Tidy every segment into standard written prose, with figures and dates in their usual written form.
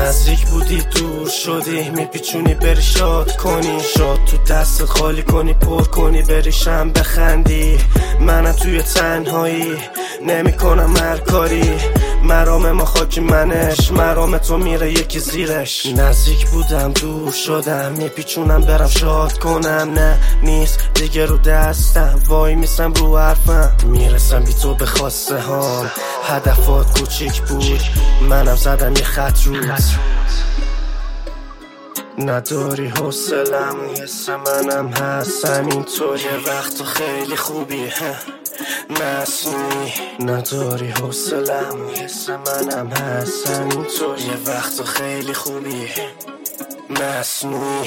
نزدیک بودی دور شدی، میپیچونی بری شاد کنی، شاد تو دست خالی کنی پر کنی بریشم بخندی. منم توی تنهایی نمیکنم هر کاری، مرام ما خاکی منش، مرام تو میره یکی زیرش. نزدیک بودم دور شدم، میپیچونم برم شاد کنم، نه نیست دیگه رو دستم، وای میسم رو حرفم، میرسم بی تو به خواسته هام. هدفات کوچیک بود منم زدم یه خط روت، نداری حوصلم حس منم هست همینطور، یه وقت خیلی خوبی مصنوعی. نداری حوصلم حس منم هست همینطور، یه وقت خیلی خوبی مصنوعی.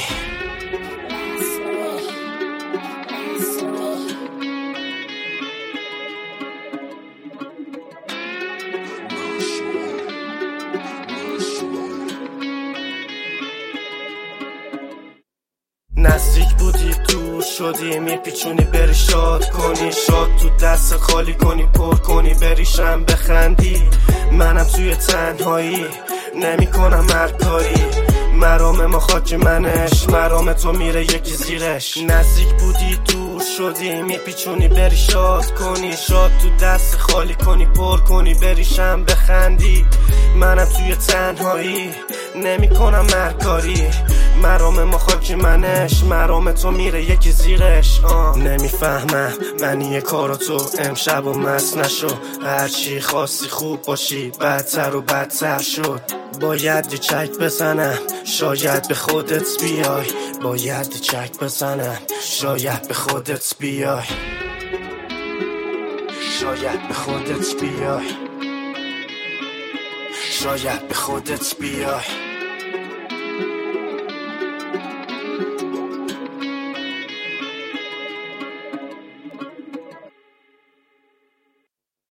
نزدیک بودی دور شدی، میپیچونی بری شاد کنی، شاد تو دست خالی کنی پر کنی بریشم بخندی. منم توی تنهایی نمیکنم هر کاری، مرام ما خاک منش، مرام تو میره یکی زیرش. نزدیک بودی دور شدی، میپیچونی بری شاد کنی، شاد تو دست خالی کنی پر کنی بریشم بخندی. منم توی تنهایی نمیکنم هر کاری، مرام ما خاک منش، مرام تو میره یکی زیرش. نمیفهمم معنی کارو تو امشب و مست نشو، هرچی خواستی خوب باشی بدتر و بدتر شد. باید یه چک بزنم شاید به خودت بیای، باید یه چک بزنم شاید به خودت بیای، شاید به خودت بیای، شاید به خودت بیای.